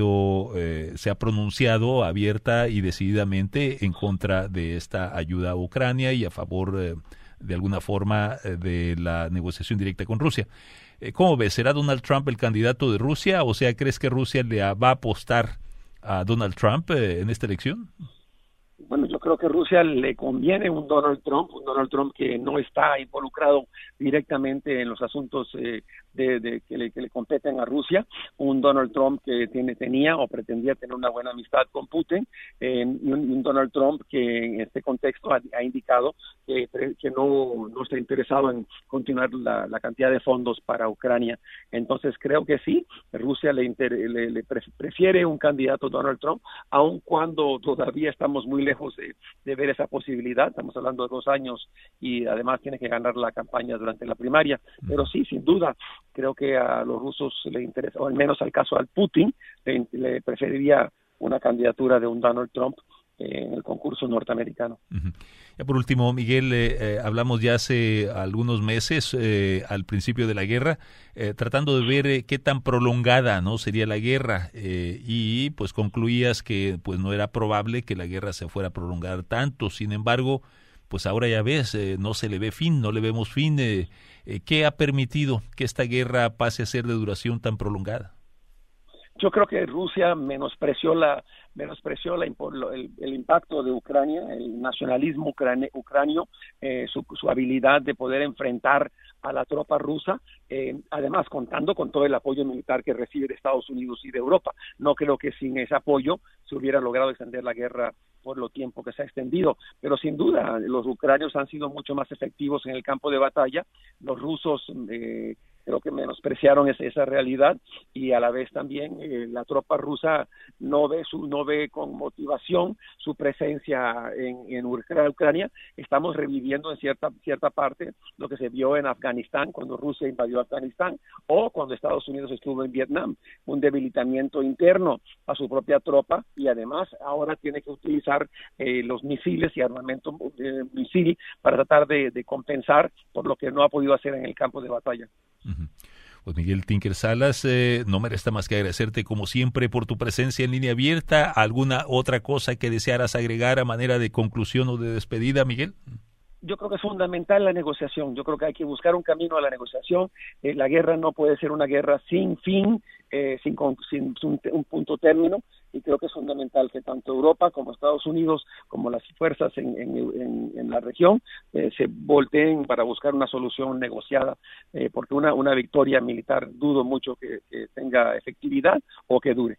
se ha pronunciado abierta y decididamente en contra de esta ayuda a Ucrania y a favor, de alguna forma, de la negociación directa con Rusia. ¿Cómo ves? ¿Será Donald Trump el candidato de Rusia? O sea, ¿crees que Rusia le va a apostar a Donald Trump en esta elección? Bueno, yo creo que a Rusia le conviene un Donald Trump que no está involucrado directamente en los asuntos que le competen a Rusia, un Donald Trump que tenía o pretendía tener una buena amistad con Putin, y un Donald Trump que en este contexto ha indicado que no está interesado en continuar la cantidad de fondos para Ucrania. Entonces creo que sí, Rusia le prefiere un candidato Donald Trump, aun cuando todavía estamos muy lejos de ver esa posibilidad. Estamos hablando de 2 años y además tiene que ganar la campaña durante la primaria, pero sí, sin duda, creo que a los rusos le interesa, o al menos al caso al Putin, le preferiría una candidatura de un Donald Trump en el concurso norteamericano. Uh-huh. Ya por último, Miguel, hablamos ya hace algunos meses, al principio de la guerra, tratando de ver qué tan prolongada, ¿no?, sería la guerra, y pues concluías que pues no era probable que la guerra se fuera a prolongar tanto. Sin embargo, pues ahora ya ves, no se le ve fin, no le vemos fin. ¿Qué ha permitido que esta guerra pase a ser de duración tan prolongada? Yo creo que Rusia menospreció el impacto de Ucrania, el nacionalismo ucranio, su habilidad de poder enfrentar a la tropa rusa, además contando con todo el apoyo militar que recibe de Estados Unidos y de Europa. No creo que sin ese apoyo se hubiera logrado extender la guerra por lo tiempo que se ha extendido, pero sin duda los ucranios han sido mucho más efectivos en el campo de batalla. Los rusos creo que menospreciaron esa realidad, y a la vez también la tropa rusa no ve con motivación su presencia en Ucrania. Estamos reviviendo en cierta parte lo que se vio en Afganistán cuando Rusia invadió Afganistán, o cuando Estados Unidos estuvo en Vietnam, un debilitamiento interno a su propia tropa, y además ahora tiene que utilizar los misiles y armamento misil para tratar de compensar por lo que no ha podido hacer en el campo de batalla. Uh-huh. Pues Miguel Tinker Salas, no me resta más que agradecerte como siempre por tu presencia en Línea Abierta. ¿Alguna otra cosa que desearas agregar a manera de conclusión o de despedida, Miguel? Yo creo que es fundamental la negociación. Yo creo que hay que buscar un camino a la negociación. La guerra no puede ser una guerra sin fin, sin un punto término, y creo que es fundamental que tanto Europa como Estados Unidos, como las fuerzas en la región, se volteen para buscar una solución negociada, porque una victoria militar dudo mucho que tenga efectividad o que dure.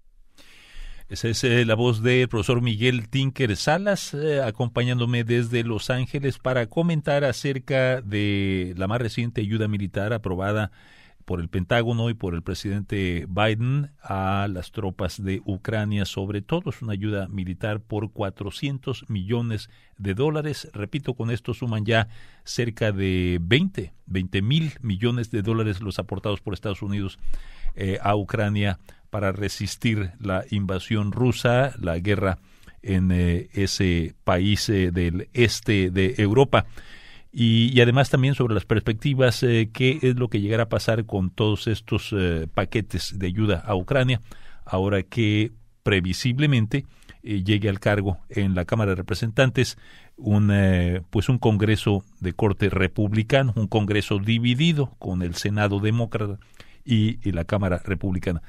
Esa es la voz del profesor Miguel Tinker Salas, acompañándome desde Los Ángeles para comentar acerca de la más reciente ayuda militar aprobada por el Pentágono y por el presidente Biden a las tropas de Ucrania. Sobre todo es una ayuda militar por $400 millones. Repito, con esto suman ya cerca de 20 mil millones de dólares los aportados por Estados Unidos a Ucrania para resistir la invasión rusa, la guerra en ese país del este de Europa. Y además también sobre las perspectivas, qué es lo que llegará a pasar con todos estos paquetes de ayuda a Ucrania, ahora que previsiblemente llegue al cargo en la Cámara de Representantes un Congreso de corte republicano, un Congreso dividido con el Senado demócrata y la Cámara republicana.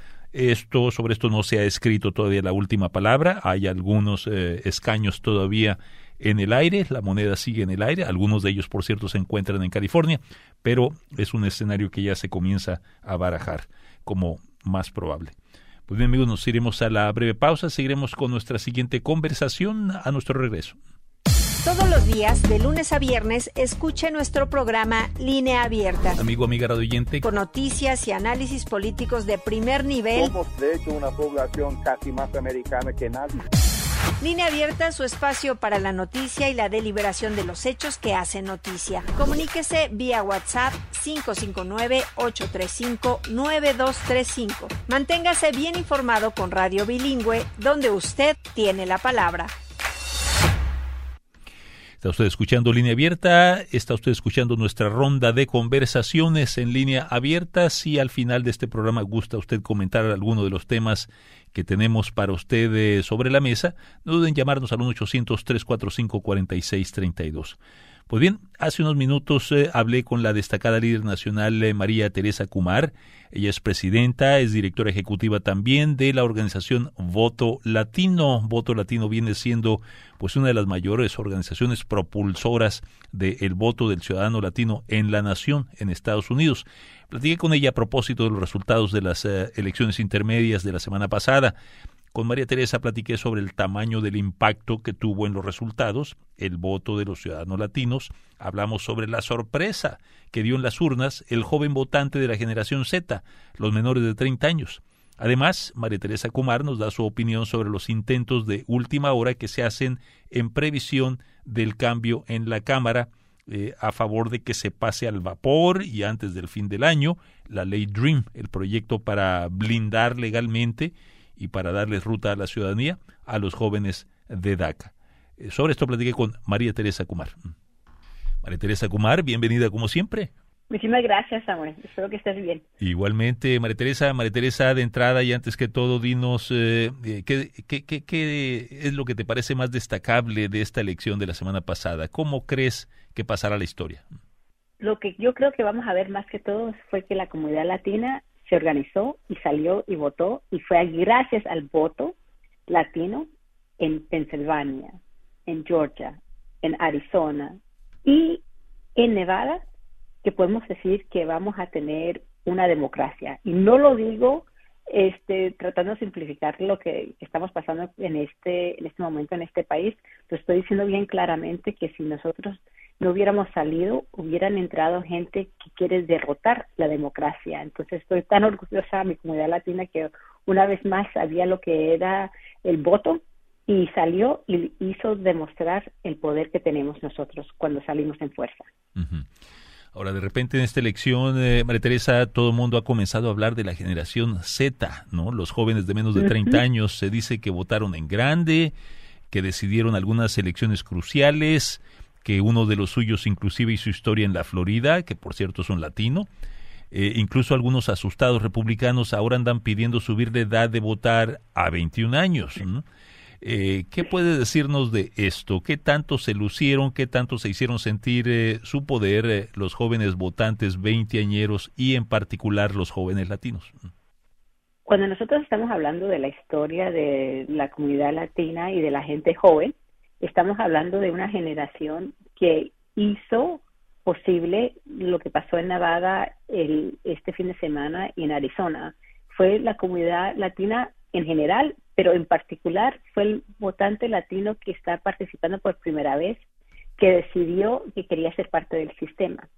Sobre esto no se ha escrito todavía la última palabra. Hay algunos escaños todavía en el aire, la moneda sigue en el aire, algunos de ellos por cierto se encuentran en California, pero es un escenario que ya se comienza a barajar como más probable. Pues bien amigos, nos iremos a la breve pausa, seguiremos con nuestra siguiente conversación a nuestro regreso. Todos los días, de lunes a viernes, escuche nuestro programa Línea Abierta. Amigo, amiga radioyente. Con noticias y análisis políticos de primer nivel. Somos, de hecho, una población casi más americana que nadie. Línea Abierta, su espacio para la noticia y la deliberación de los hechos que hacen noticia. Comuníquese vía WhatsApp 559-835-9235. Manténgase bien informado con Radio Bilingüe, donde usted tiene la palabra. Está usted escuchando Línea Abierta, está usted escuchando nuestra ronda de conversaciones en Línea Abierta. Si al final de este programa gusta usted comentar alguno de los temas que tenemos para usted sobre la mesa, no duden en llamarnos al 1-800-345-4632. Pues bien, hace unos minutos hablé con la destacada líder nacional María Teresa Kumar. Ella es presidenta, es directora ejecutiva también de la organización Voto Latino. Voto Latino viene siendo pues una de las mayores organizaciones propulsoras del voto del ciudadano latino en la nación, en Estados Unidos. Platiqué con ella a propósito de los resultados de las elecciones intermedias de la semana pasada. Con María Teresa platiqué sobre el tamaño del impacto que tuvo en los resultados el voto de los ciudadanos latinos. Hablamos sobre la sorpresa que dio en las urnas el joven votante de la generación Z, los menores de 30 años. Además, María Teresa Kumar nos da su opinión sobre los intentos de última hora que se hacen en previsión del cambio en la Cámara a favor de que se pase al vapor y antes del fin del año la ley DREAM, el proyecto para blindar legalmente y para darles ruta a la ciudadanía a los jóvenes de DACA. Sobre esto platiqué con María Teresa Kumar. María Teresa Kumar, bienvenida como siempre. Muchísimas gracias, Samuel. Espero que estés bien. Igualmente, María Teresa, de entrada y antes que todo, dinos ¿qué es lo que te parece más destacable de esta elección de la semana pasada? ¿Cómo crees que pasará la historia? Lo que yo creo que vamos a ver más que todo fue que la comunidad latina se organizó y salió y votó, y fue gracias al voto latino en Pensilvania, en Georgia, en Arizona y en Nevada, que podemos decir que vamos a tener una democracia. Y no lo digo tratando de simplificar lo que estamos pasando en este momento en este país. Lo estoy diciendo bien claramente, que si nosotros no hubiéramos salido, hubieran entrado gente que quiere derrotar la democracia. Entonces estoy tan orgullosa de mi comunidad latina que una vez más sabía lo que era el voto y salió y hizo demostrar el poder que tenemos nosotros cuando salimos en fuerza. Uh-huh. Ahora, de repente en esta elección, María Teresa, todo el mundo ha comenzado a hablar de la generación Z, ¿no? Los jóvenes de menos de 30 años se dice que votaron en grande, que decidieron algunas elecciones cruciales, que uno de los suyos inclusive hizo historia en la Florida, que por cierto es un latino. Incluso algunos asustados republicanos ahora andan pidiendo subir la edad de votar a 21 años, ¿no? ¿Qué puede decirnos de esto? ¿Qué tanto se lucieron, qué tanto se hicieron sentir su poder los jóvenes votantes veinteañeros y en particular los jóvenes latinos? Cuando nosotros estamos hablando de la historia de la comunidad latina y de la gente joven, estamos hablando de una generación que hizo posible lo que pasó en Nevada este fin de semana y en Arizona. Fue la comunidad latina en general, pero en particular fue el votante latino que está participando por primera vez, que decidió que quería ser parte del sistema.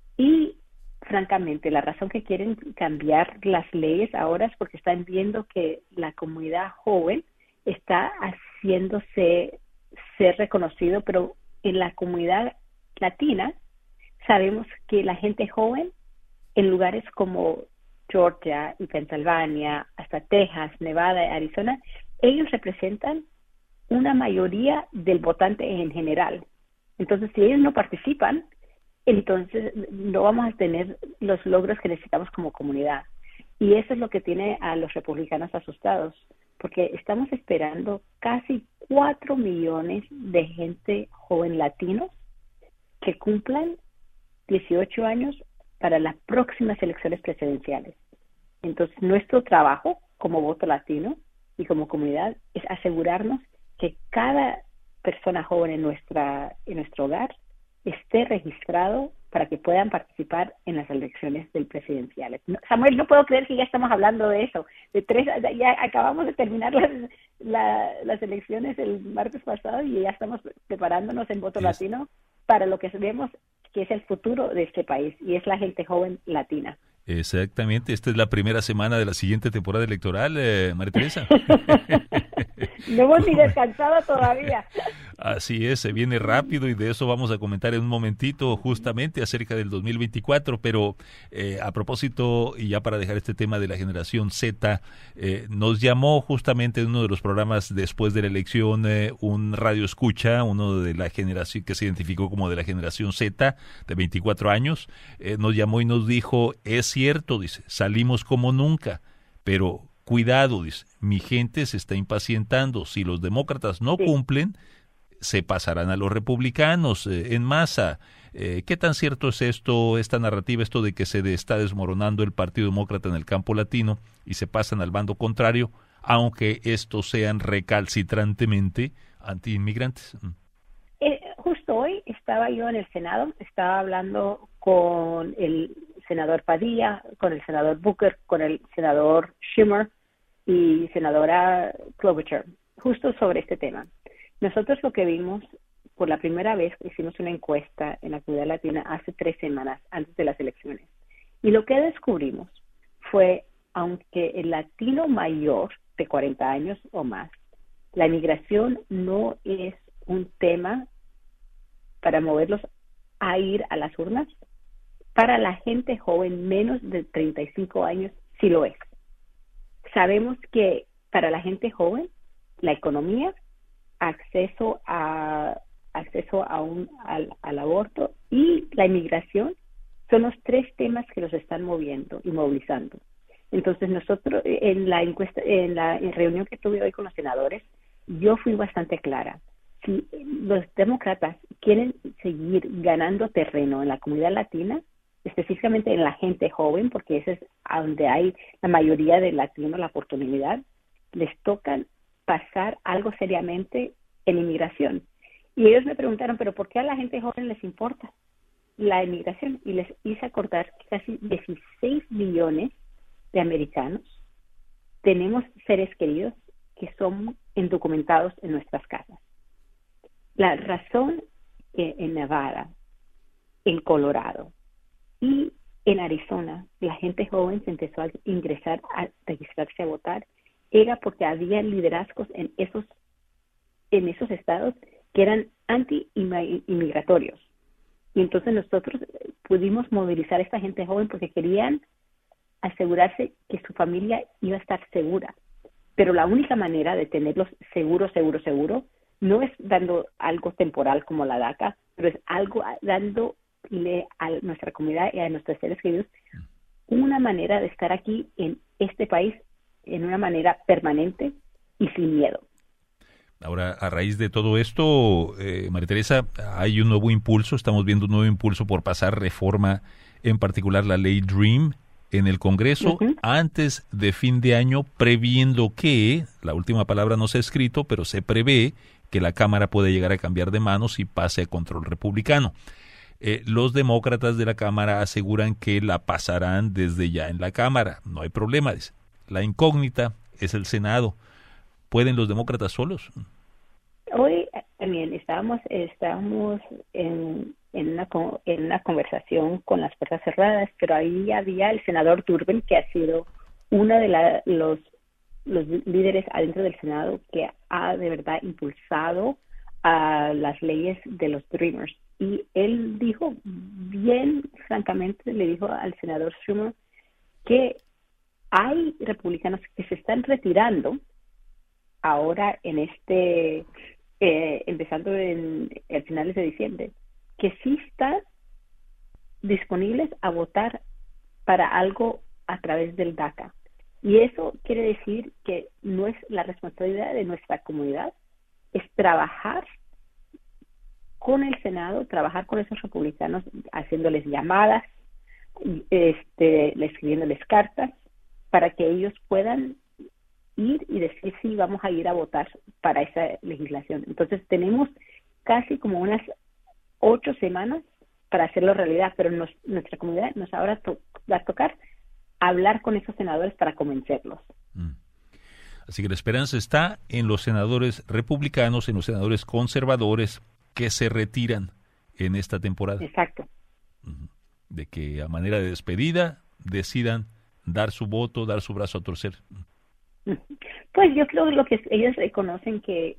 Y francamente, la razón que quieren cambiar las leyes ahora es porque están viendo que la comunidad joven está haciéndose ser reconocido, pero en la comunidad latina sabemos que la gente joven en lugares como Georgia y Pensilvania, hasta Texas, Nevada y Arizona, ellos representan una mayoría del votante en general. Entonces, si ellos no participan, entonces no vamos a tener los logros que necesitamos como comunidad. Y eso es lo que tiene a los republicanos asustados, porque estamos esperando casi 4 millones de gente joven latinos que cumplan 18 años para las próximas elecciones presidenciales. Entonces, nuestro trabajo como Voto Latino y como comunidad es asegurarnos que cada persona joven en nuestro hogar esté registrado para que puedan participar en las elecciones del presidenciales. Samuel, no puedo creer que ya estamos hablando de eso. Ya acabamos de terminar las elecciones el martes pasado y ya estamos preparándonos en Voto Latino para lo que vemos que es el futuro de este país, y es la gente joven latina. Exactamente, esta es la primera semana de la siguiente temporada electoral, María Teresa. No hemos ni descansado todavía. Así es, se viene rápido y de eso vamos a comentar en un momentito justamente acerca del 2024, pero a propósito, y ya para dejar este tema de la generación Z, nos llamó justamente en uno de los programas después de la elección un radio escucha, uno de la generación que se identificó como de la generación Z, de 24 años, nos llamó y nos dijo, es cierto, dice, salimos como nunca, pero cuidado, dice, mi gente se está impacientando, si los demócratas no cumplen, se pasarán a los republicanos en masa. ¿Qué tan cierto es esto, esta narrativa, esto de que se está desmoronando el Partido Demócrata en el campo latino y se pasan al bando contrario, aunque estos sean recalcitrantemente antiinmigrantes? Justo hoy estaba yo en el Senado, estaba hablando con el senador Padilla, con el senador Booker, con el senador Schumer y senadora Klobuchar, justo sobre este tema. Nosotros lo que vimos, por la primera vez hicimos una encuesta en la comunidad latina hace 3 semanas antes de las elecciones. Y lo que descubrimos fue, aunque el latino mayor de 40 años o más, la inmigración no es un tema para moverlos a ir a las urnas, para la gente joven menos de 35 años sí lo es. Sabemos que para la gente joven, la economía, acceso al aborto y la inmigración son los 3 temas que los están moviendo y movilizando. Entonces nosotros en la reunión que tuve hoy con los senadores, yo fui bastante clara. Si los demócratas quieren seguir ganando terreno en la comunidad latina, específicamente en la gente joven, porque ese es donde hay la mayoría de latinos la oportunidad, les tocan pasar algo seriamente en inmigración. Y ellos me preguntaron, ¿pero por qué a la gente joven les importa la inmigración? Y les hice acordar que casi 16 millones de americanos tenemos seres queridos que son indocumentados en nuestras casas. La razón que en Nevada, en Colorado y en Arizona la gente joven se empezó a ingresar, a registrarse a votar, era porque había liderazgos en esos estados que eran anti-inmigratorios. Y entonces nosotros pudimos movilizar a esta gente joven porque querían asegurarse que su familia iba a estar segura. Pero la única manera de tenerlos seguro, no es dando algo temporal como la DACA, pero es algo dándole a nuestra comunidad y a nuestros seres queridos una manera de estar aquí en este país en una manera permanente y sin miedo. Ahora, a raíz de todo esto, María Teresa, hay un nuevo impulso, estamos viendo un nuevo impulso por pasar reforma, en particular la ley DREAM, en el Congreso, antes de fin de año, previendo que, la última palabra no se ha escrito, pero se prevé que la Cámara puede llegar a cambiar de manos y pase a control republicano. Los demócratas de la Cámara aseguran que la pasarán desde ya en la Cámara, no hay problema. La incógnita es el Senado. ¿Pueden los demócratas solos? Hoy también estábamos en una conversación con las puertas cerradas, pero ahí había el senador Durbin, que ha sido uno de los líderes adentro del Senado que ha de verdad impulsado a las leyes de los Dreamers. Y él dijo, bien francamente, le dijo al senador Schumer que hay republicanos que se están retirando ahora en empezando en finales de diciembre, que sí están disponibles a votar para algo a través del DACA. Y eso quiere decir que no es la responsabilidad de nuestra comunidad, es trabajar con el Senado, trabajar con esos republicanos, haciéndoles llamadas, escribiéndoles cartas, para que ellos puedan ir y decir sí, vamos a ir a votar para esa legislación. Entonces tenemos casi como unas 8 semanas para hacerlo realidad, pero nuestra comunidad nos ahora va a tocar hablar con esos senadores para convencerlos. Así que la esperanza está en los senadores republicanos, en los senadores conservadores que se retiran en esta temporada. Exacto. De que a manera de despedida decidan dar su voto, dar su brazo a torcer. Pues yo creo que lo que ellos reconocen que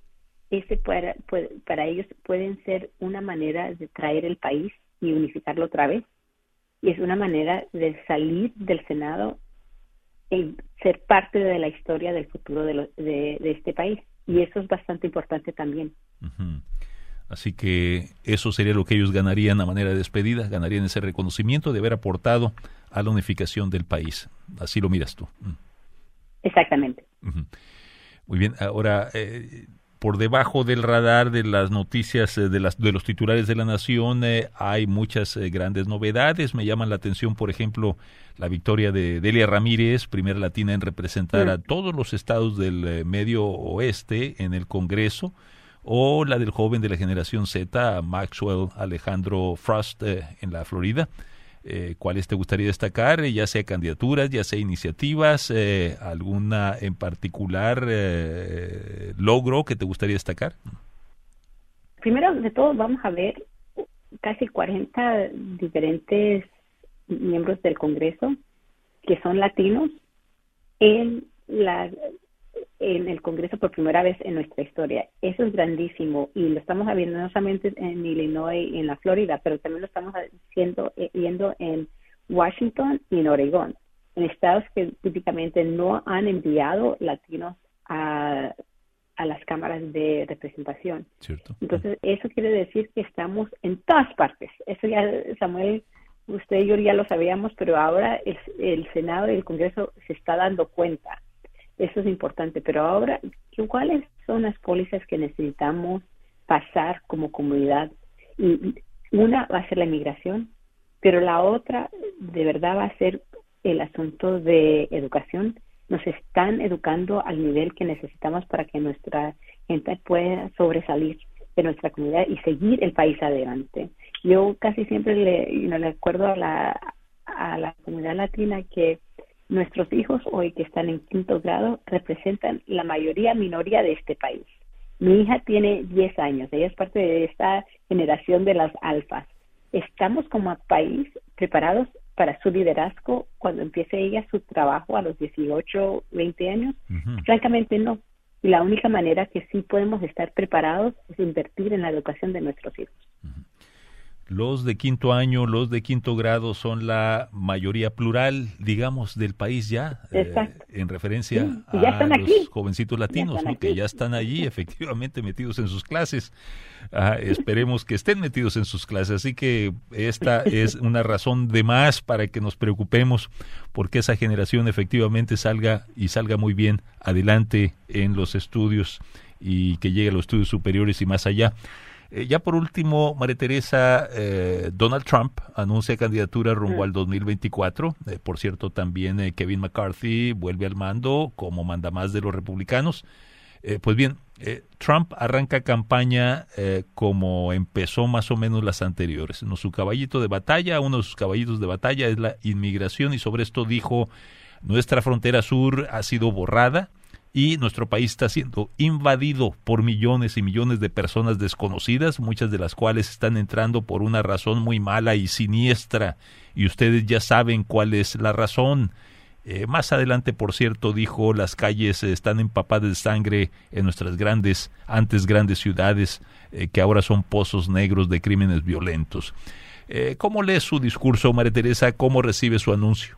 para ellos pueden ser una manera de traer el país y unificarlo otra vez. Y es una manera de salir del Senado y ser parte de la historia del futuro de este país. Y eso es bastante importante también. Así que eso sería lo que ellos ganarían a manera de despedida, ganarían ese reconocimiento de haber aportado a la unificación del país. Así lo miras tú. Exactamente. Muy bien, ahora por debajo del radar de las noticias de los titulares de La Nación hay muchas grandes novedades. Me llaman la atención, por ejemplo, la victoria de Delia Ramírez, primera latina en representar a todos los estados del medio oeste en el Congreso, o la del joven de la generación Z, Maxwell Alejandro Frost, en la Florida. ¿Cuáles te gustaría destacar? Ya sea candidaturas, ya sea iniciativas, alguna en particular logro que te gustaría destacar. Primero de todo vamos a ver casi 40 diferentes miembros del Congreso que son latinos en el Congreso por primera vez en nuestra historia. Eso es grandísimo y lo estamos viendo no solamente en Illinois y en la Florida, pero también lo estamos viendo en Washington y en Oregón, en estados que típicamente no han enviado latinos a las cámaras de representación. Cierto. Entonces, eso quiere decir que estamos en todas partes. Eso ya, Samuel, usted y yo ya lo sabíamos, pero ahora el Senado y el Congreso se está dando cuenta. Eso es importante, pero ahora, ¿cuáles son las pólizas que necesitamos pasar como comunidad? Y una va a ser la inmigración, pero la otra de verdad va a ser el asunto de educación. Nos están educando al nivel que necesitamos para que nuestra gente pueda sobresalir de nuestra comunidad y seguir el país adelante. Yo casi siempre le acuerdo a la comunidad latina que nuestros hijos hoy que están en 5º grado representan la minoría de este país. Mi hija tiene 10 años, ella es parte de esta generación de las alfas. ¿Estamos como país preparados para su liderazgo cuando empiece ella su trabajo a los 18, 20 años? Francamente no. Y la única manera que sí podemos estar preparados es invertir en la educación de nuestros hijos. Los de 5º año, los de 5º grado son la mayoría plural, digamos, del país ya, en referencia a los jovencitos latinos, ¿no? Que ya están allí efectivamente metidos en sus clases. Esperemos que estén metidos en sus clases, así que esta es una razón de más para que nos preocupemos porque esa generación efectivamente salga muy bien adelante en los estudios y que llegue a los estudios superiores y más allá. Ya por último, María Teresa, Donald Trump anuncia candidatura rumbo al 2024. Por cierto, también Kevin McCarthy vuelve al mando como mandamás de los republicanos. Pues bien, Trump arranca campaña como empezó más o menos las anteriores. Uno de sus caballitos de batalla es la inmigración y sobre esto dijo: nuestra frontera sur ha sido borrada y nuestro país está siendo invadido por millones y millones de personas desconocidas, muchas de las cuales están entrando por una razón muy mala y siniestra, y ustedes ya saben cuál es la razón. Más adelante, por cierto, dijo, las calles están empapadas de sangre en nuestras antes grandes ciudades, que ahora son pozos negros de crímenes violentos. ¿Cómo lee su discurso, María Teresa? ¿Cómo recibe su anuncio?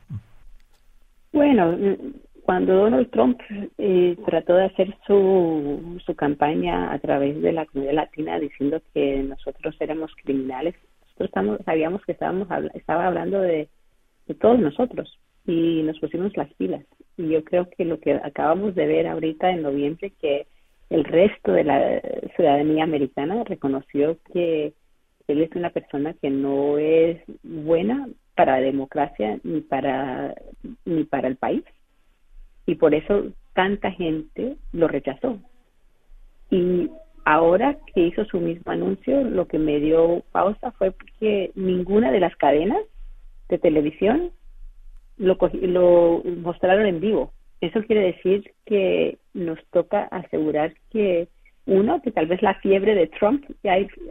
Bueno, cuando Donald Trump trató de hacer su campaña a través de la comunidad latina diciendo que nosotros éramos criminales, nosotros sabíamos que estaba hablando de todos nosotros y nos pusimos las pilas. Y yo creo que lo que acabamos de ver ahorita en noviembre, que el resto de la ciudadanía americana reconoció que él es una persona que no es buena para la democracia ni para el país. Y por eso tanta gente lo rechazó. Y ahora que hizo su mismo anuncio, lo que me dio pausa fue que ninguna de las cadenas de televisión lo mostraron en vivo. Eso quiere decir que nos toca asegurar que, uno, que tal vez la fiebre de Trump ya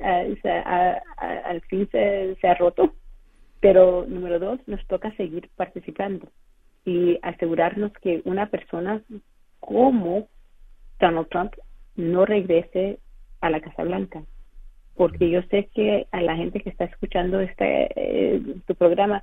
al fin se ha roto, pero número dos, nos toca seguir participando y asegurarnos que una persona como Donald Trump no regrese a la Casa Blanca, porque yo sé que a la gente que está escuchando tu programa,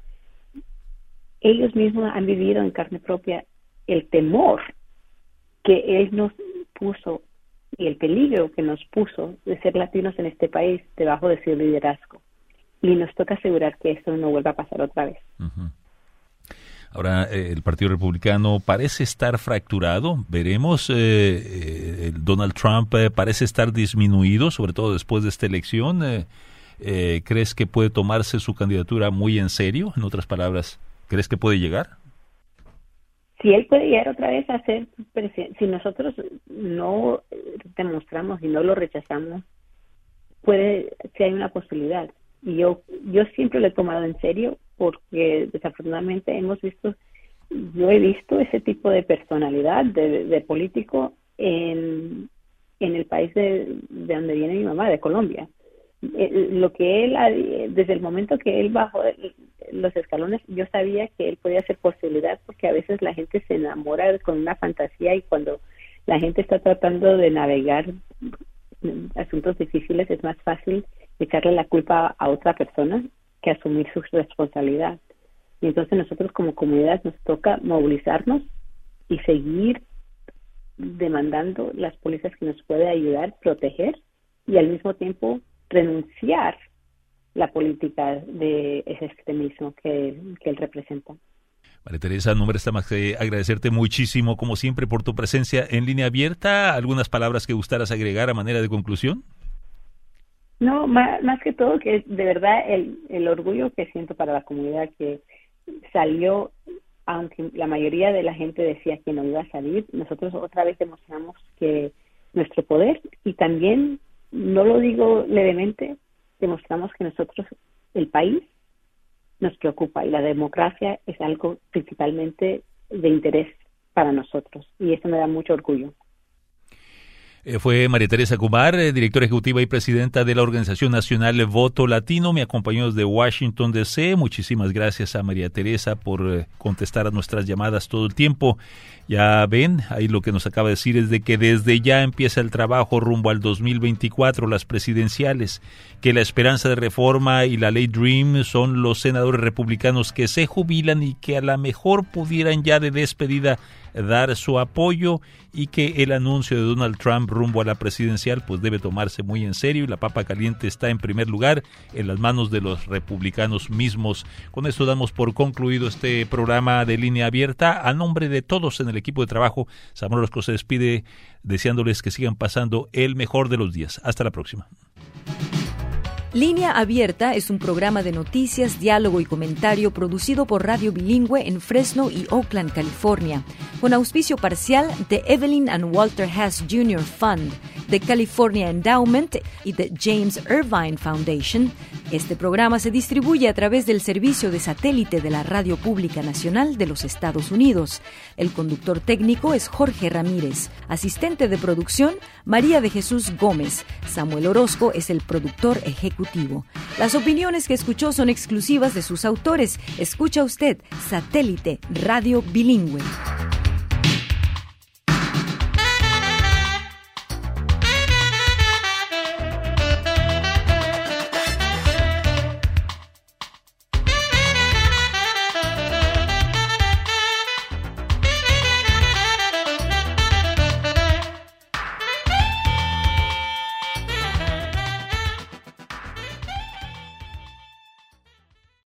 ellos mismos han vivido en carne propia el temor que él nos puso y el peligro que nos puso de ser latinos en este país debajo de su liderazgo. Y nos toca asegurar que esto no vuelva a pasar otra vez. Uh-huh. Ahora, el Partido Republicano parece estar fracturado. Veremos, Donald Trump parece estar disminuido, sobre todo después de esta elección. ¿Crees que puede tomarse su candidatura muy en serio? En otras palabras, ¿crees que puede llegar? Si él puede llegar otra vez a ser presidente, si nosotros no demostramos y no lo rechazamos, si hay una posibilidad. Y yo siempre lo he tomado en serio, porque desafortunadamente yo he visto ese tipo de personalidad de político en el país de donde viene mi mamá, de Colombia. Lo que él, desde el momento que él bajó los escalones, yo sabía que él podía ser posibilidad, porque a veces la gente se enamora con una fantasía, y cuando la gente está tratando de navegar asuntos difíciles es más fácil echarle la culpa a otra persona que asumir su responsabilidad. Y entonces nosotros como comunidad nos toca movilizarnos y seguir demandando las pólizas que nos puede ayudar, proteger, y al mismo tiempo renunciar la política de ese extremismo que él representa. María Teresa, no me resta más que agradecerte muchísimo, como siempre, por tu presencia en Línea Abierta. ¿Algunas palabras que gustaras agregar a manera de conclusión? No, más que todo, que de verdad el orgullo que siento para la comunidad que salió, aunque la mayoría de la gente decía que no iba a salir, nosotros otra vez demostramos que nuestro poder, y también, no lo digo levemente, demostramos que nosotros, el país, nos preocupa, y la democracia es algo principalmente de interés para nosotros, y eso me da mucho orgullo. Fue María Teresa Kumar, directora ejecutiva y presidenta de la Organización Nacional Voto Latino. Me acompañó desde Washington, D.C. Muchísimas gracias a María Teresa por contestar a nuestras llamadas todo el tiempo. Ya ven, ahí lo que nos acaba de decir es de que desde ya empieza el trabajo rumbo al 2024, las presidenciales, que la esperanza de reforma y la ley DREAM son los senadores republicanos que se jubilan y que a lo mejor pudieran ya de despedida dar su apoyo, y que el anuncio de Donald Trump rumbo a la presidencial pues debe tomarse muy en serio, y la papa caliente está en primer lugar en las manos de los republicanos mismos. Con esto damos por concluido este programa de Línea Abierta. A nombre de todos en el equipo de trabajo, Samuel Orozco se despide deseándoles que sigan pasando el mejor de los días. Hasta la próxima. Línea Abierta es un programa de noticias, diálogo y comentario producido por Radio Bilingüe en Fresno y Oakland, California, con auspicio parcial de Evelyn and Walter Hess Jr. Fund, de California Endowment y de James Irvine Foundation. Este programa se distribuye a través del servicio de satélite de la Radio Pública Nacional de los Estados Unidos. El conductor técnico es Jorge Ramírez. Asistente de producción, María de Jesús Gómez. Samuel Orozco es el productor ejecutivo. Las opiniones que escuchó son exclusivas de sus autores. Escucha usted Satélite Radio Bilingüe.